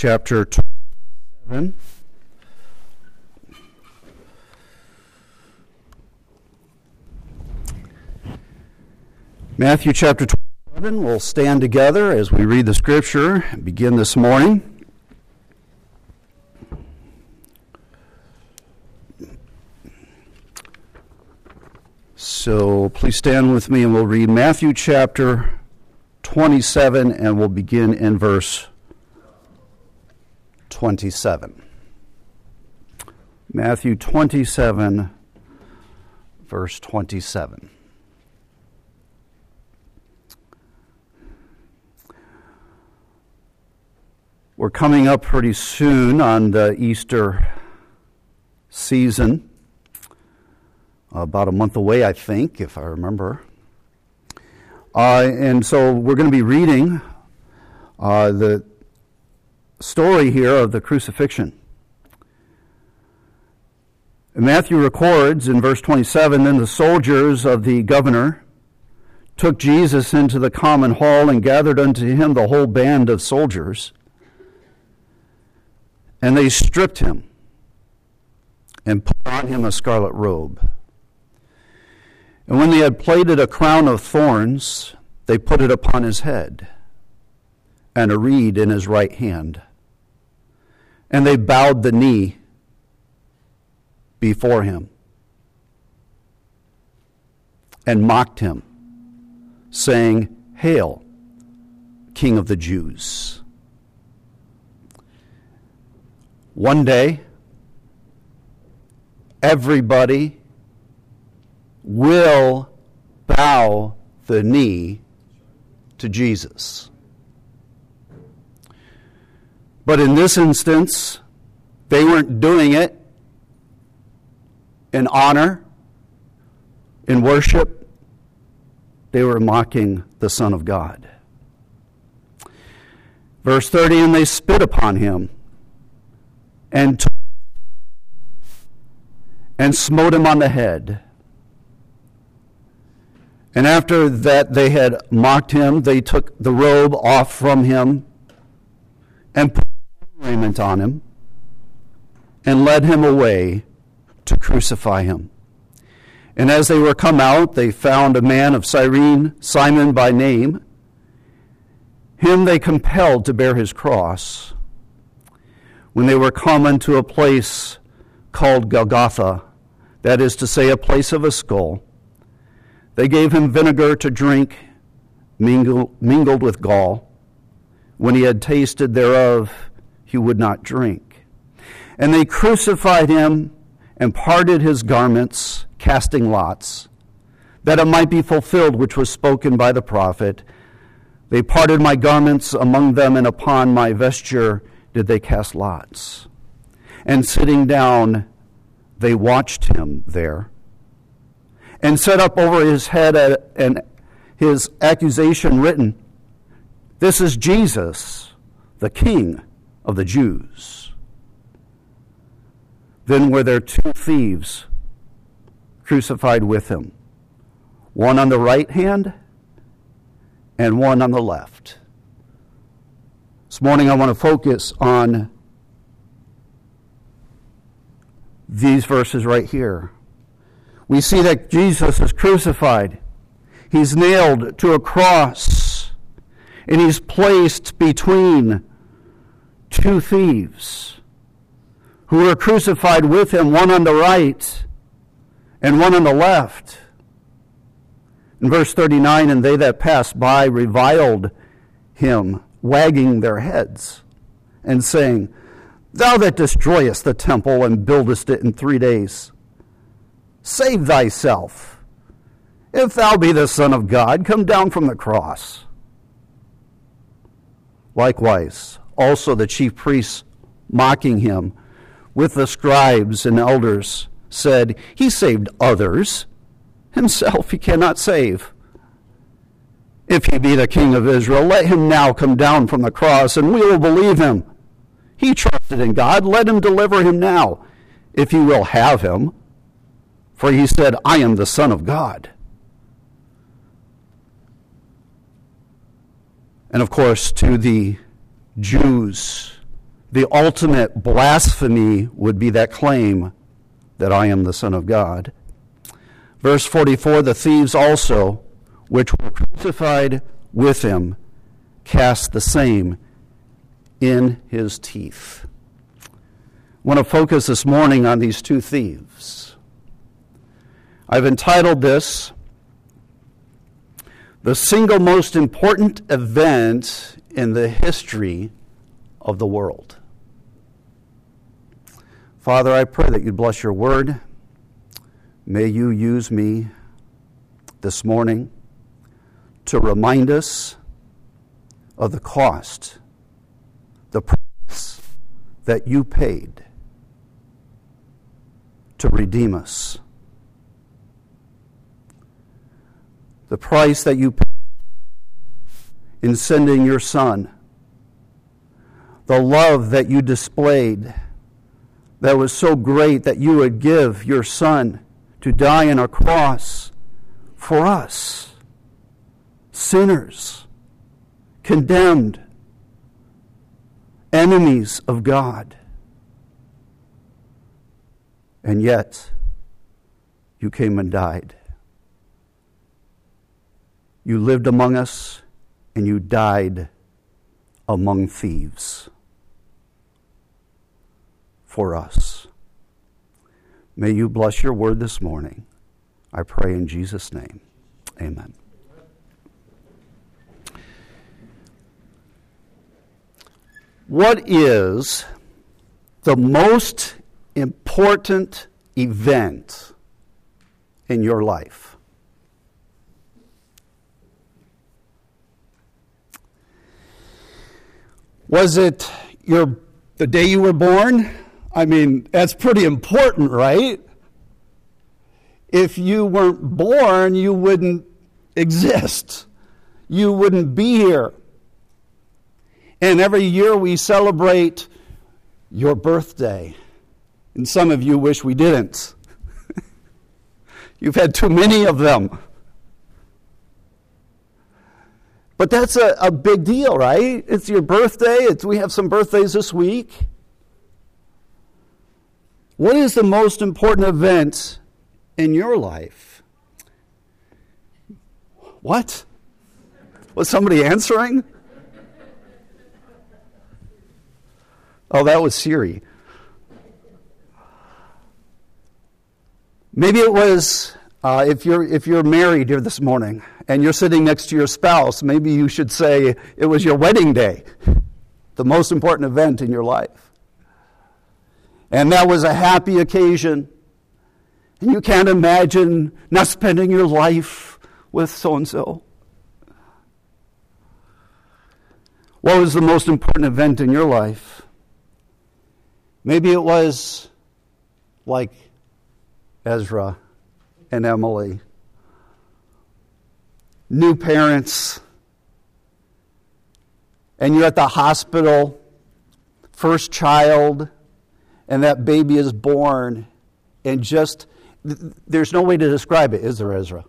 chapter 7. Matthew chapter 27. We'll stand together as we read the scripture and begin this morning. So please stand with me and we'll read Matthew chapter 27 and we'll begin in verse 27. Matthew 27, verse 27. We're coming up pretty soon on the Easter season. About a month away, I think, if I remember. And so we're going to be reading the story here of the crucifixion. And Matthew records in verse 27, "Then the soldiers of the governor took Jesus into the common hall and gathered unto him the whole band of soldiers. And they stripped him and put on him a scarlet robe. And when they had plaited a crown of thorns, they put it upon his head, and a reed in his right hand. And they bowed the knee before him, and mocked him, saying, 'Hail, King of the Jews.'" One day, everybody will bow the knee to Jesus. But in this instance, they weren't doing it in honor, in worship. They were mocking the Son of God. Verse 30, "And they spit upon him and smote him on the head. And after that they had mocked him, they took the robe off from him and put raiment on him and led him away to crucify him. And as they were come out, they found a man of Cyrene, Simon by name. Him they compelled to bear his cross. When they were come unto a place called Golgotha, that is to say, a place of a skull, they gave him vinegar to drink, mingled with gall. When he had tasted thereof, he would not drink. And they crucified him and parted his garments, casting lots, that it might be fulfilled which was spoken by the prophet. They parted my garments among them, and upon my vesture did they cast lots. And sitting down, they watched him there, and set up over his head and his accusation written, 'This is Jesus, the King of the Jews.' Then were there two thieves crucified with him, one on the right hand and one on the left." This morning I want to focus on these verses right here. We see that Jesus is crucified. He's nailed to a cross, and he's placed between two thieves who were crucified with him, one on the right and one on the left. In verse 39, "And they that passed by reviled him, wagging their heads, and saying, 'Thou that destroyest the temple and buildest it in 3 days, save thyself. If thou be the Son of God, come down from the cross.' Likewise, also the chief priests, mocking him with the scribes and elders, said, 'He saved others, himself he cannot save. If he be the King of Israel, let him now come down from the cross, and we will believe him. He trusted in God, let him deliver him now, if he will have him. For he said, I am the Son of God.'" And of course, to the Jews, The ultimate blasphemy would be that claim that I am the Son of God. Verse 44, the thieves also, which were crucified with him, cast the same in his teeth. I want to focus this morning on these two thieves. I've entitled this, The Single Most Important Event in the History of the World. Father, I pray that you'd bless your word. May you use me this morning to remind us of the cost, the price that you paid to redeem us. The price that you paid in sending your Son. The love that you displayed that was so great that you would give your Son to die on a cross for us, sinners, condemned, enemies of God. And yet, you came and died. You lived among us, and you died among thieves for us. May you bless your word this morning. I pray in Jesus' name. Amen. What is the most important event in your life? Was it the day you were born? I mean, that's pretty important, right? If you weren't born, you wouldn't exist. You wouldn't be here. And every year we celebrate your birthday. And some of you wish we didn't. You've had too many of them. But that's a big deal, right? It's your birthday. We have some birthdays this week. What is the most important event in your life? What? Was somebody answering? Oh, that was Siri. Maybe it was if you're married here this morning and you're sitting next to your spouse, maybe you should say it was your wedding day, the most important event in your life. And that was a happy occasion. And you can't imagine not spending your life with so-and-so. What was the most important event in your life? Maybe it was like Ezra and Emily. New parents. And you're at the hospital, first child, and that baby is born, and just, there's no way to describe it, is there, Ezra?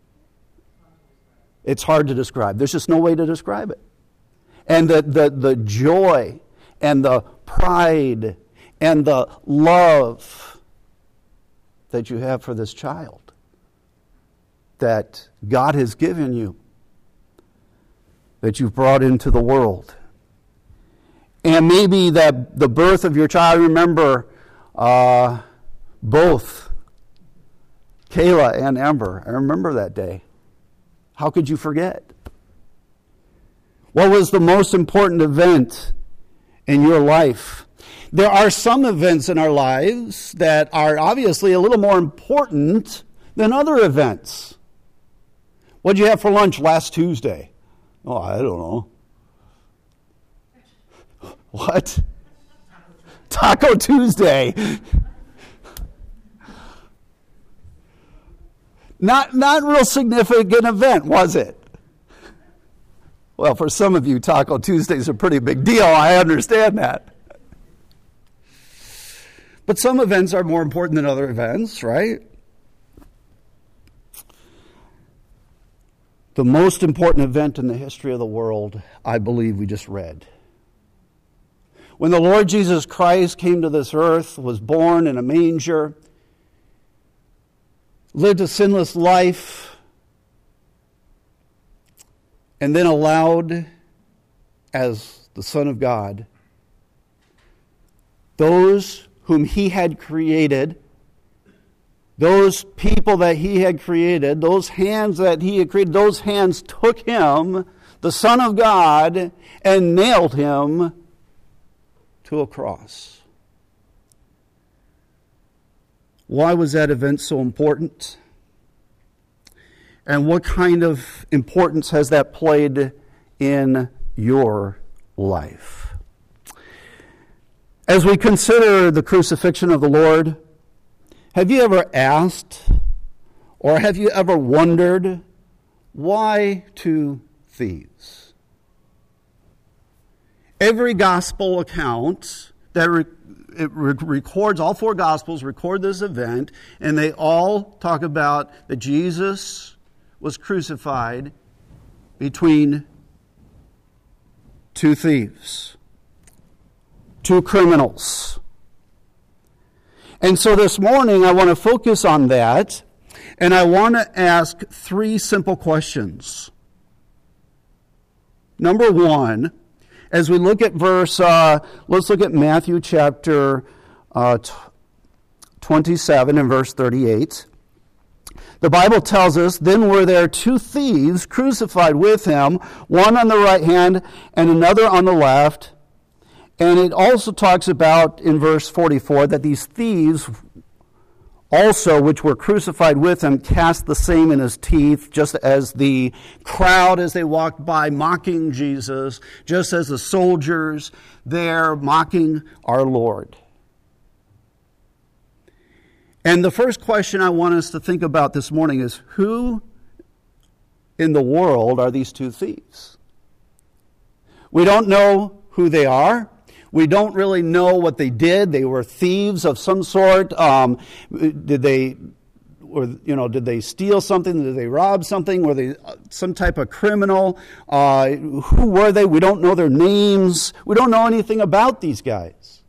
It's hard to describe. There's just no way to describe it. And the joy and the pride and the love that you have for this child that God has given you, that you've brought into the world. And maybe that the birth of your child, I remember both Kayla and Amber. I remember that day. How could you forget? What was the most important event in your life? There are some events in our lives that are obviously a little more important than other events. What did you have for lunch last Tuesday? Oh, I don't know. What? Taco Tuesday. Not real significant event, was it? Well, for some of you, Taco Tuesday is a pretty big deal. I understand that. But some events are more important than other events, right? The most important event in the history of the world, I believe we just read. When the Lord Jesus Christ came to this earth, was born in a manger, lived a sinless life, and then allowed, as the Son of God, those whom he had created, those people that he had created, those hands that he had created, those hands took him, the Son of God, and nailed him to a cross. Why was that event so important? And what kind of importance has that played in your life? As we consider the crucifixion of the Lord, have you ever asked, or have you ever wondered, why two thieves? Every gospel account that records, all four gospels record this event, and they all talk about that Jesus was crucified between two thieves, two criminals. And so this morning I want to focus on that, and I want to ask three simple questions. Number one, as we look at let's look at Matthew chapter 27 and verse 38. The Bible tells us, then were there two thieves crucified with him, one on the right hand and another on the left. And it also talks about in verse 44 that these thieves also, which were crucified with him, cast the same in his teeth, just as the crowd as they walked by mocking Jesus, just as the soldiers there mocking our Lord. And the first question I want us to think about this morning is, who in the world are these two thieves? We don't know who they are. We don't really know what they did. They were thieves of some sort. Did they steal something? Did they rob something? Were they some type of criminal? Who were they? We don't know their names. We don't know anything about these guys.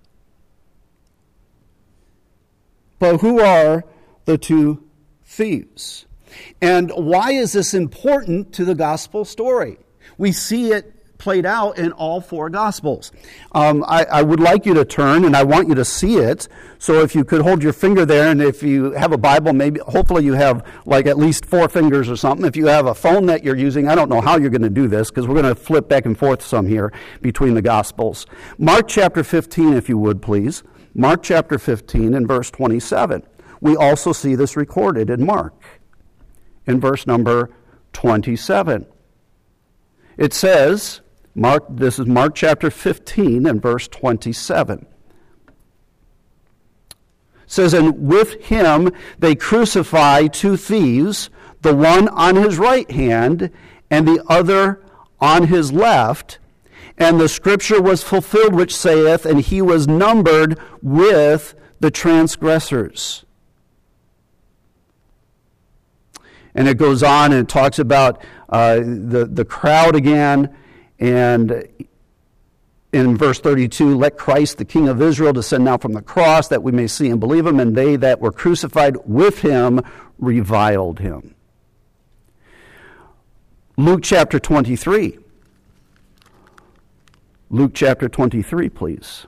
But who are the two thieves? And why is this important to the gospel story? We see it played out in all four Gospels. I would like you to turn, and I want you to see it. So if you could hold your finger there, and if you have a Bible, hopefully you have like at least 4 fingers or something. If you have a phone that you're using, I don't know how you're going to do this, because we're going to flip back and forth some here between the Gospels. Mark chapter 15, if you would, please. Mark chapter 15 and verse 27. We also see this recorded in Mark, in verse number 27. It says, this is Mark chapter 15 and verse 27. It says, and with him they crucify two thieves, the one on his right hand and the other on his left. And the scripture was fulfilled which saith, and he was numbered with the transgressors. And it goes on and it talks about the crowd again. And in verse 32, let Christ, the King of Israel, descend now from the cross, that we may see and believe him. And they that were crucified with him reviled him. Luke chapter 23. Luke chapter 23, please.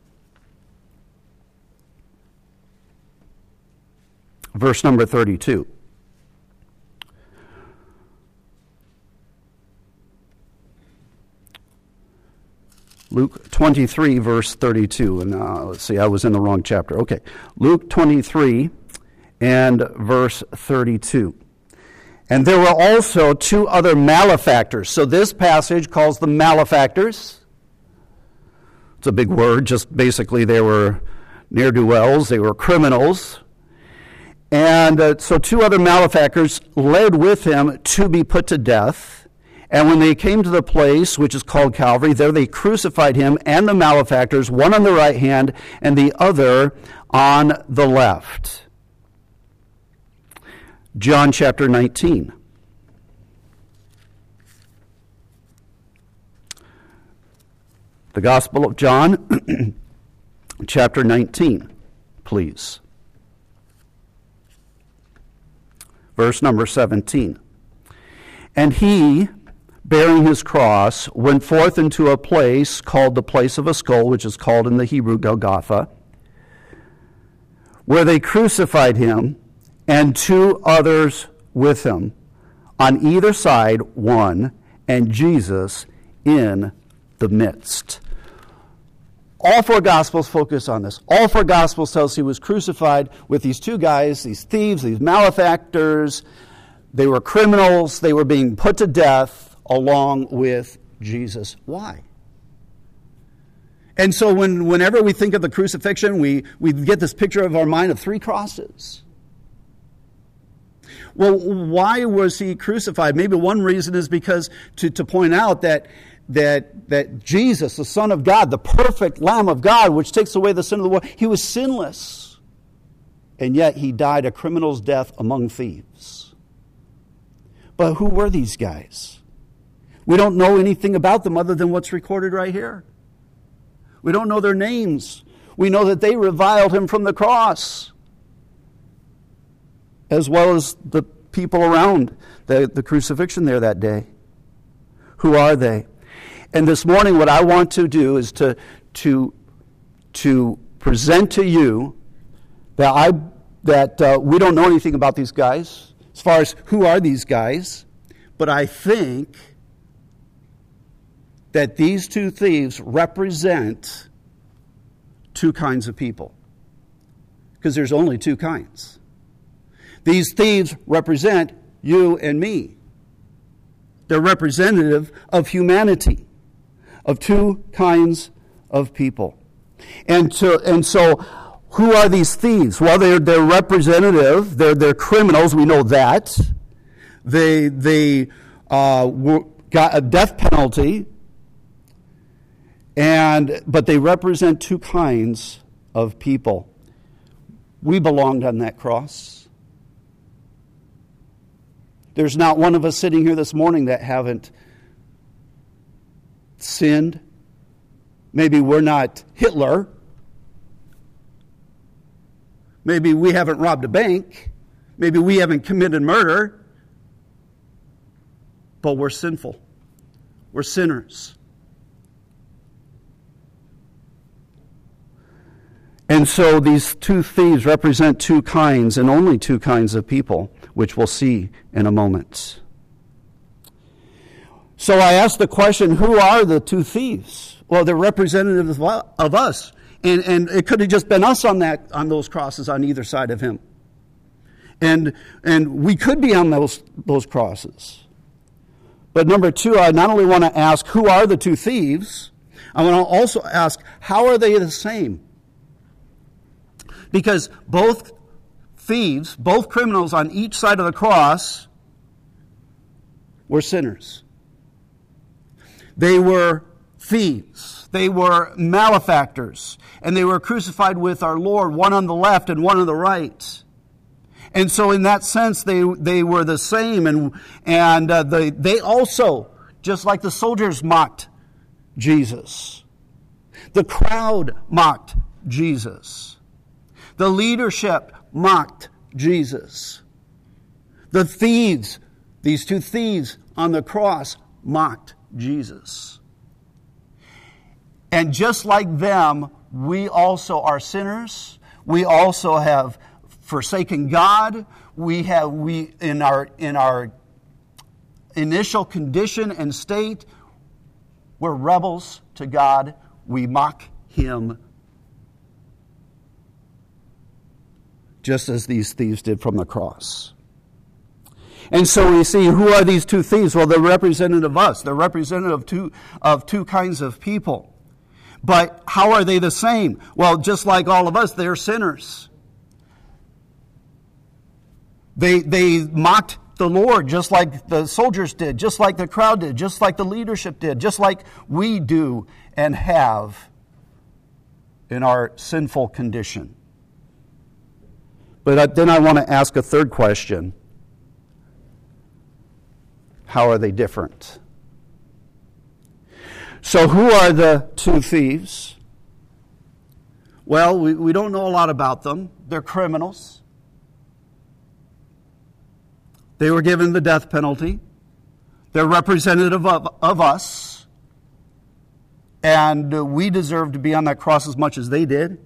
Verse number 32. Luke 23, verse 32. And let's see, I was in the wrong chapter. Okay. Luke 23 and verse 32. And there were also two other malefactors. So this passage calls them malefactors. It's a big word. Just basically they were ne'er-do-wells. They were criminals. And so two other malefactors led with him to be put to death. And when they came to the place which is called Calvary, there they crucified him and the malefactors, one on the right hand and the other on the left. John chapter 19. The Gospel of John, chapter 19, please. Verse number 17. And he, bearing his cross, went forth into a place called the place of a skull, which is called in the Hebrew Golgotha, where they crucified him and two others with him, on either side one, and Jesus in the midst. All four Gospels focus on this. All four Gospels tell us he was crucified with these two guys, these thieves, these malefactors. They were criminals. They were being put to death along with Jesus. Why? And so whenever we think of the crucifixion, we get this picture of our mind of three crosses. Well, why was he crucified? Maybe one reason is because to point out that Jesus, the Son of God, the perfect Lamb of God, which takes away the sin of the world, he was sinless. And yet he died a criminal's death among thieves. But who were these guys? We don't know anything about them other than what's recorded right here. We don't know their names. We know that they reviled him from the cross, as well as the people around the crucifixion there that day. Who are they? And this morning what I want to do is to present to you that we don't know anything about these guys, as far as who are these guys, but I think that these two thieves represent two kinds of people. Because there's only two kinds. These thieves represent you and me. They're representative of humanity, of two kinds of people. And so who are these thieves? Well, they're representative. They're criminals. We know that. They got a death penalty. But they represent two kinds of people. We belonged on that cross. There's not one of us sitting here this morning that haven't sinned. Maybe we're not Hitler. Maybe we haven't robbed a bank. Maybe we haven't committed murder. But we're sinful. We're sinners. And so these two thieves represent two kinds, and only two kinds of people, which we'll see in a moment. So I asked the question, who are the two thieves? Well, they're representatives of us. And it could have just been us on those crosses on either side of him. And we could be on those crosses. But number two, I not only want to ask, who are the two thieves? I want to also ask, how are they the same? Because both thieves, both criminals on each side of the cross were sinners. They were thieves. They were malefactors. And they were crucified with our Lord, one on the left and one on the right. And so in that sense, they were the same. And they also, just like the soldiers mocked Jesus, the crowd mocked Jesus. The leadership mocked Jesus. The thieves, these two thieves on the cross, mocked Jesus. And just like them, we also are sinners. We also have forsaken God. We in our initial condition and state, we're rebels to God. We mock him, just as these thieves did from the cross. And so we see, who are these two thieves? Well, they're representative of us. They're representative of two kinds of people. But how are they the same? Well, just like all of us, they're sinners. They mocked the Lord just like the soldiers did, just like the crowd did, just like the leadership did, just like we do and have in our sinful condition. But then I want to ask a third question. How are they different? So who are the two thieves? Well, we don't know a lot about them. They're criminals. They were given the death penalty. They're representative of us. And we deserve to be on that cross as much as they did.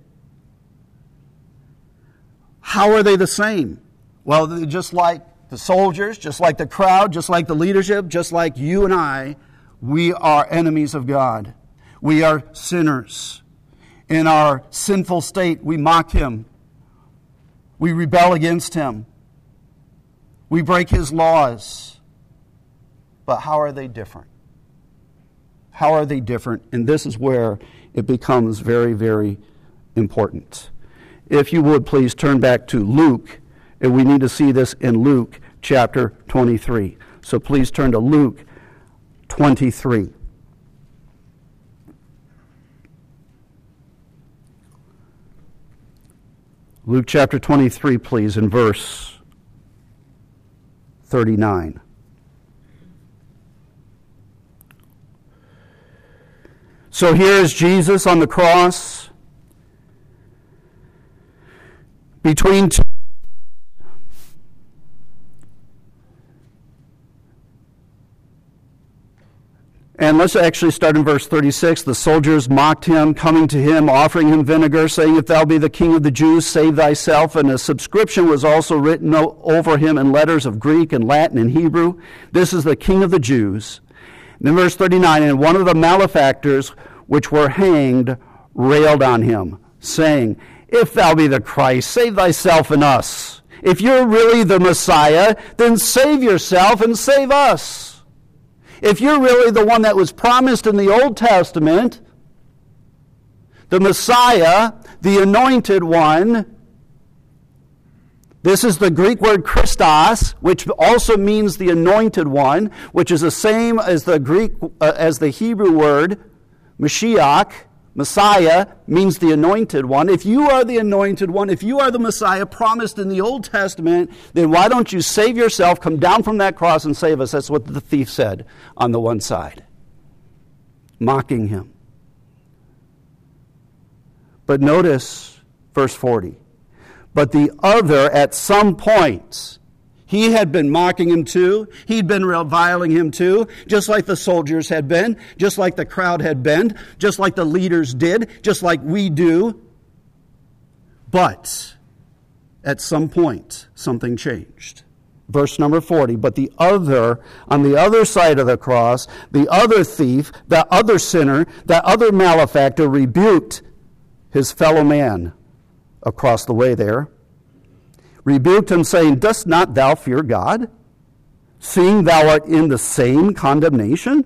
How are they the same? Well, just like the soldiers, just like the crowd, just like the leadership, just like you and I, we are enemies of God. We are sinners. In our sinful state, we mock Him. We rebel against Him. We break His laws. But how are they different? How are they different? And this is where it becomes very, very important. If you would, please turn back to Luke. And we need to see this in Luke chapter 23. So please turn to Luke 23. Luke chapter 23, please, in verse 39. So here is Jesus on the cross between two. And let's actually start in verse 36. The soldiers mocked him, coming to him, offering him vinegar, saying, "If thou be the king of the Jews, save thyself." And a subscription was also written over him in letters of Greek and Latin and Hebrew. "This is the King of the Jews." And then verse 39, and one of the malefactors which were hanged railed on him, saying, "If thou be the Christ, save thyself and us. If you're really the Messiah, then save yourself and save us. If you're really the one that was promised in the Old Testament, the Messiah, the anointed one," this is the Greek word Christos, which also means the anointed one, which is the same as the Hebrew word Mashiach. Messiah means the anointed one. If you are the anointed one, if you are the Messiah promised in the Old Testament, then why don't you save yourself, come down from that cross and save us? That's what the thief said on the one side, mocking him. But notice verse 40. But the other, at some point, he had been mocking him too. He'd been reviling him too, just like the soldiers had been, just like the crowd had been, just like the leaders did, just like we do. But at some point, something changed. Verse number 40, but the other, on the other side of the cross, the other thief, that other sinner, that other malefactor rebuked his fellow man across the way there. Rebuked him, saying, "Dost not thou fear God, seeing thou art in the same condemnation?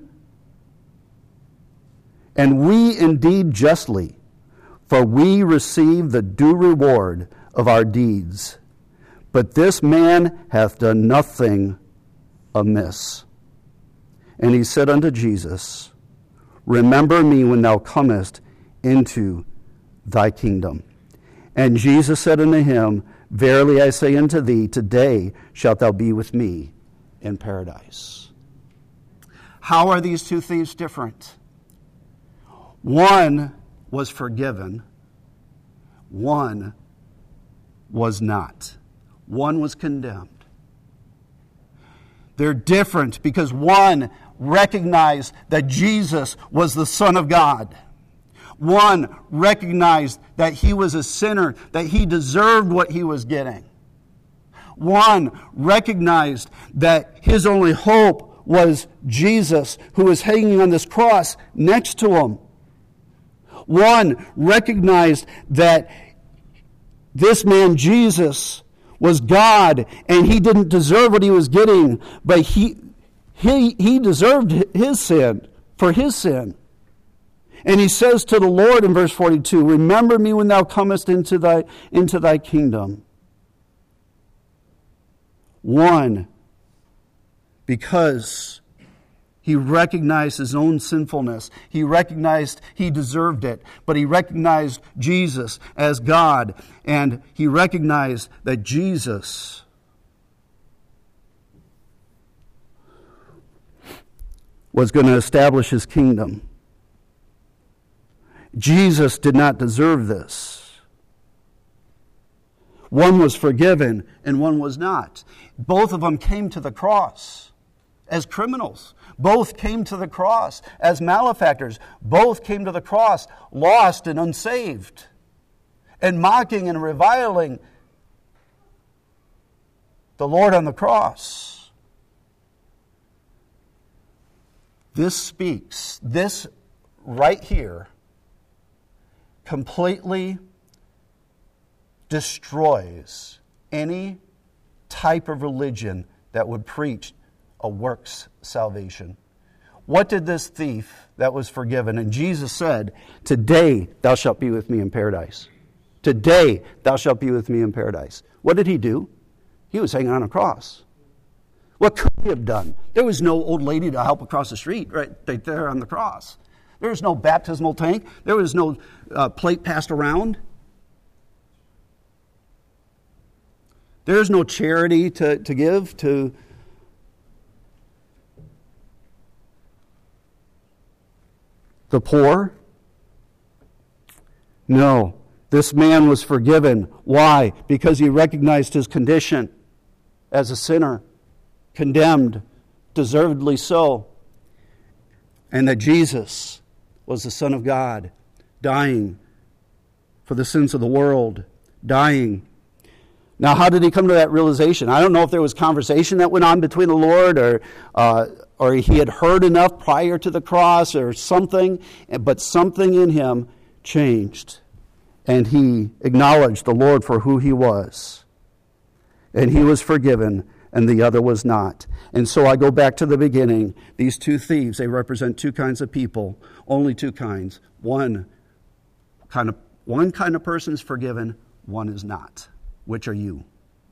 And we indeed justly, for we receive the due reward of our deeds. But this man hath done nothing amiss." And he said unto Jesus, "Remember me when thou comest into thy kingdom." And Jesus said unto him, "Verily I say unto thee, today shalt thou be with me in paradise." How are these two thieves different? One was forgiven. One was not. One was condemned. They're different because one recognized that Jesus was the Son of God. One recognized that he was a sinner, that he deserved what he was getting. One recognized that his only hope was Jesus, who was hanging on this cross next to him. One recognized that this man, Jesus, was God, and he didn't deserve what he was getting, but he deserved his sin, for his sin. And he says to the Lord in verse 42, "Remember me when thou comest into thy kingdom." One, because he recognized his own sinfulness. He recognized he deserved it, but he recognized Jesus as God, and he recognized that Jesus was going to establish his kingdom. Jesus did not deserve this. One was forgiven and one was not. Both of them came to the cross as criminals. Both came to the cross as malefactors. Both came to the cross lost and unsaved, and mocking and reviling the Lord on the cross. This right here completely destroys any type of religion that would preach a works salvation. What did this thief that was forgiven? And Jesus said, "Today thou shalt be with me in paradise. Today thou shalt be with me in paradise." What did he do? He was hanging on a cross. What could he have done? There was no old lady to help across the street right there on the cross. There was no baptismal tank. There was no plate passed around. There's no charity to give to the poor. No, this man was forgiven. Why? Because he recognized his condition as a sinner, condemned, deservedly so, and that Jesus was the Son of God, dying for the sins of the world, dying. Now, how did he come to that realization? I don't know if there was conversation that went on between the Lord, or he had heard enough prior to the cross or something, but something in him changed, and he acknowledged the Lord for who he was. And he was forgiven, and the other was not. And so I go back to the beginning. These two thieves, they represent two kinds of people, only two kinds. One kind of person is forgiven, one is not. Which are you?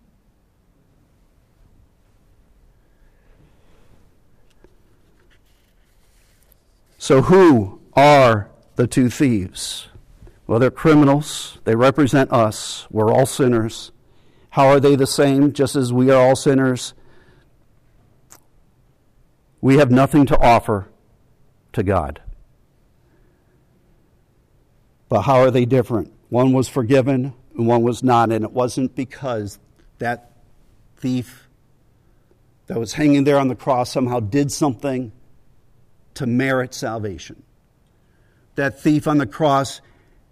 So who are the two thieves? Well, they're criminals. They represent us. We're all sinners. How are they the same? Just as we are all sinners, we have nothing to offer to God. But how are they different? One was forgiven and one was not, and it wasn't because that thief that was hanging there on the cross somehow did something to merit salvation. That thief on the cross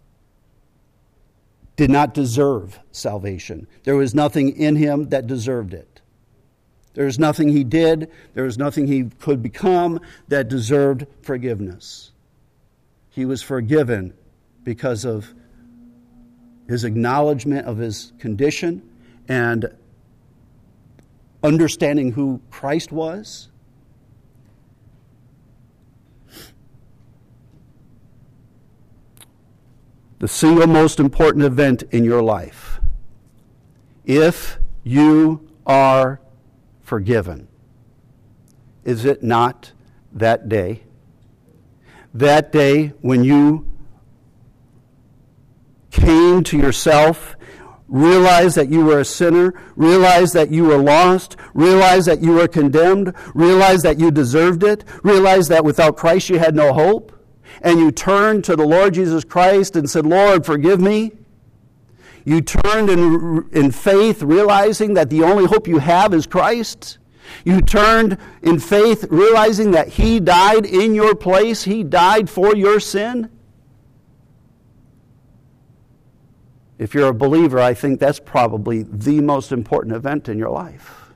did not deserve salvation. There was nothing in him that deserved it. There was nothing he did, there was nothing he could become that deserved forgiveness. He was forgiven because of his acknowledgement of his condition and understanding who Christ was. The single most important event in your life, if you are forgiven, is it not that day? That day when you came to yourself, realized that you were a sinner, realized that you were lost, realized that you were condemned, realized that you deserved it, realized that without Christ you had no hope, and you turned to the Lord Jesus Christ and said, "Lord, forgive me." You turned in faith, realizing that the only hope you have is Christ. You turned in faith, realizing that He died in your place. He died for your sin. If you're a believer, I think that's probably the most important event in your life.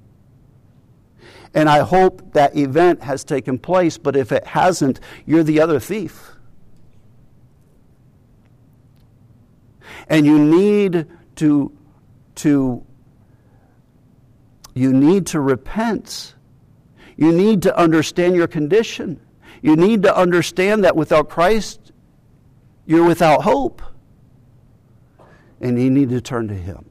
And I hope that event has taken place, but if it hasn't, you're the other thief. And you need to repent. You need to understand your condition. You need to understand that without Christ, you're without hope. And you need to turn to Him.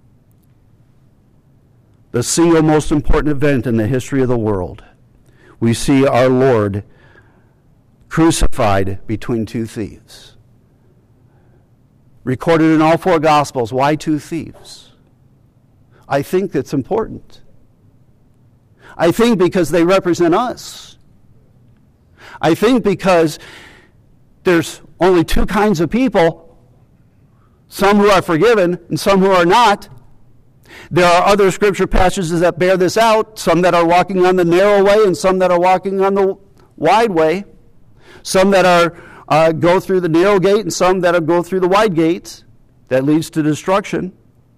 The single most important event in the history of the world. We see our Lord crucified between two thieves. Recorded in all four Gospels. Why two thieves? I think that's important. I think because they represent us. I think because there's only two kinds of people, some who are forgiven and some who are not. There are other scripture passages that bear this out, some that are walking on the narrow way and some that are walking on the wide way, some that are go through the narrow gate and some that go through the wide gate that leads to destruction.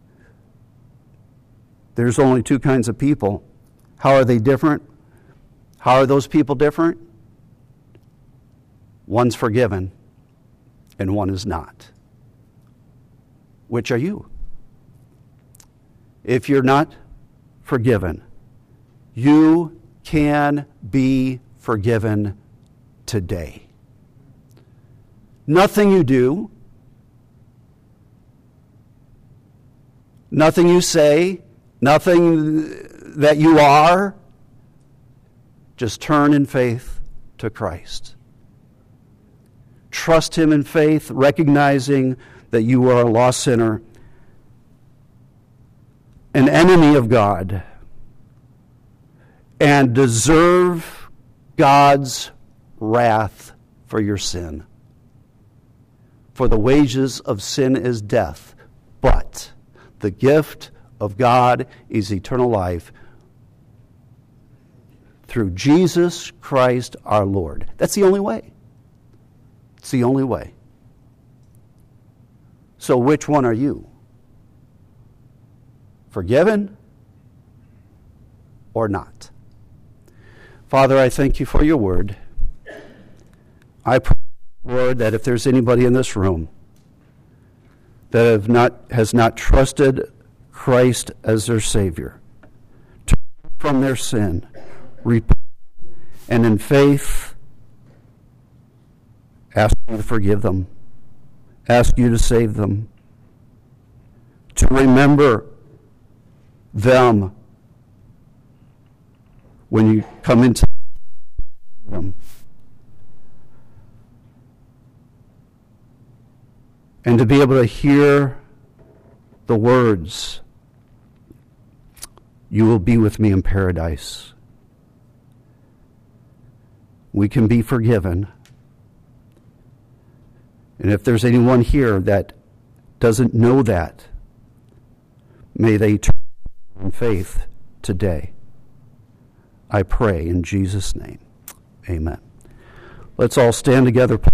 There's only two kinds of people. How are they different? How are those people different? One's forgiven and one is not. Which are you? If you're not forgiven, you can be forgiven today. Nothing you do, nothing you say, nothing that you are, just turn in faith to Christ. Trust Him in faith, recognizing that you are a lost sinner, an enemy of God, and deserve God's wrath for your sin. For the wages of sin is death, but the gift of God is eternal life through Jesus Christ our Lord. That's the only way. It's the only way. So which one are you? Forgiven or not? Father, I thank you for your word. I pray, Lord, that if there's anybody in this room that has not trusted Christ as their Savior, turn from their sin, repent, and in faith ask you to forgive them, ask you to save them, to remember them when you come into them, and to be able to hear the words, "You will be with me in paradise." We can be forgiven. And if there's anyone here that doesn't know that, may they turn in faith today. I pray in Jesus' name. Amen. Let's all stand together.